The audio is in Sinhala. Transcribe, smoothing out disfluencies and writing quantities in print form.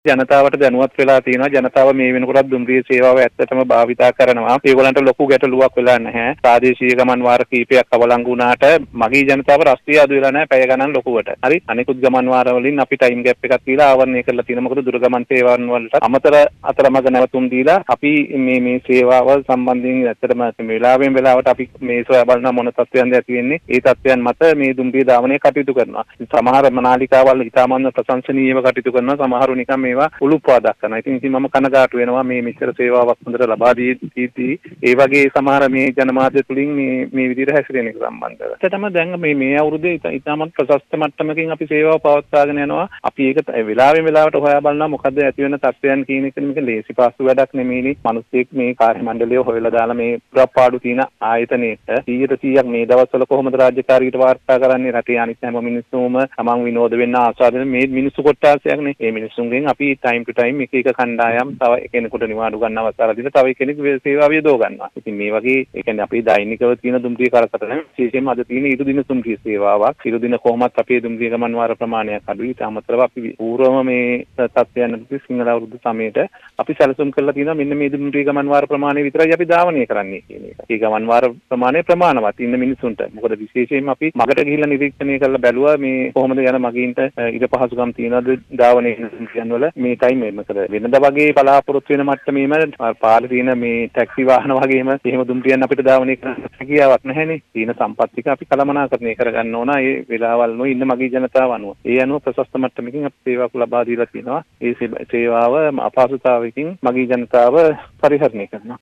ජනතාවට දැනුවත් වෙලා තියෙනවා. ජනතාව මේ වෙනකොටත් දුම්රිය සේවාව ඇත්තටම භාවිතා කරනවා. ඒගොල්ලන්ට ලොකු ගැටලුවක් වෙලා නැහැ. ප්‍රාදේශීය ගමන් වාර කීපයක් අවලංගු වුණාට මගී ජනතාව රස්තිය අඩු වෙලා නැහැ පැය ගණන් ලොකුවට. හරි. අනිකුත් ගමන් වාර වලින් අපි ටයිම් ගැප් එකක් දීලා ආවරණය කරලා තියෙනවා. මොකද දුර ගමන් සේවාවන් වලට අමතර අතරමඟ නැවතුම් දීලා අපි මේ සේවාව සම්බන්ධයෙන් ඇත්තටම මේ වෙලාවට අපි මේ සොයා බලන මොන තත්ත්වයන්ද ඇති වෙන්නේ. ඒ තත්ත්වයන් මත මේ දුම්රිය ධාවනය කටයුතු කරනවා. සමහර නාලිකාවල් ඉතාමත් ප්‍රශංසනීයව කටයුතු කරනවා. සමහරු නිකන් මේවා උළුප්පවා දක්වනවා. ඉතින් මම කනගාටු වෙනවා මේ මෙච්චර සේවාවක් හොඳට ලබා දීදී ඒ වගේ සමහර මේ ජනමාධ්‍ය තුලින් මේ විදිහට හැසිරෙන එක සම්බන්ධව. ඇත්තටම දැන් මේ අවුරුද්දේ ඉතාමත් ප්‍රශස්ත මට්ටමකින් අපි සේවාව පවත්වාගෙන යනවා. අපි ඒක වෙලාවට හොයා බලනවා මොකද්ද ඇති වෙන තත්ත්වයන් කියන එක මේක ලේසි පාසු වැඩක් නෙමෙයිනේ. මිනිස්සෙක් මේ කාර්ය මණ්ඩලය හොයලා දාලා මේ පුරපාඩු තියෙන ආයතනයේට 100% මේ දවස්වල කොහොමද රාජකාරියට වාර්තා කරන්නේ රටේ අනිත් හැම මිනිස්සුම තමන් විනෝද වෙන්න ආස්වාදන මේ මිනිස්සු කොට්ටාසයක්නේ. මේ මිනිස්සුන්ගෙන් අපි ටයිම් ටු ටයිම් එක කණ්ඩායම් තව කෙනෙකුට නිවාඩු ගන්න අවස්ථාවක් දීලා තව කෙනෙකු සේවාව යොදව ගන්නවා. ඉතින් මේ වගේ ඒ කියන්නේ අපි දෛනිකව තියෙන දුම්රිය කරකටන විශේෂයෙන්ම අද තියෙන ඊට දින දුම්රිය සේවාවක්. ඊට දින කොහොමත් අපේ දුම්රිය ගමන් වාර ප්‍රමාණයක් අඩුයි. ඊට අමතරව අපි පූර්වම මේ තත්ත්වයන් සිංහල අවුරුදු සමයට අපි සැලසුම් කරලා තියෙනවා මෙන්න මේ දුම්රිය ගමන් වාර ප්‍රමාණය විතරයි අපි ධාවනය කරන්නේ කියන එක. ඒ ගමන් වාර ප්‍රමාණය ප්‍රමාණවත් ඉන්න මිනිසුන්ට. මොකද විශේෂයෙන්ම අපි මගට ගිහිල්ලා නිරීක්ෂණය කරලා බැලුවා මේ කොහොමද යන මගීන්ට ඉඩ පහසුකම් තියෙනවද ධාවනය කරන වල මේ ටයිම් එක. මොකද වෙනදා වගේ බලාපොරොත්තු වෙන මට්ටමේම පාරේ තියෙන මේ ටැක්සි වාහන වගේම එහෙම දුම්රියන් අපිට ධාවනය කරන්න හැකියාවක් නැහැනේ. තියෙන සම්පත් ටික අපි කළමනාකරණය කරගන්න ඕන. ඒ වෙලාවල් නෝ ඉන්න මගී ජනතාව අනුව. ඒ අනුව ප්‍රශස්ත මට්ටමකින් අපි සේවාවක් ලබා දීලා තියෙනවා. ඒ සේවාව අපහසුතාවයකින් මගී ජනතාව පරිහරණය කරනවා.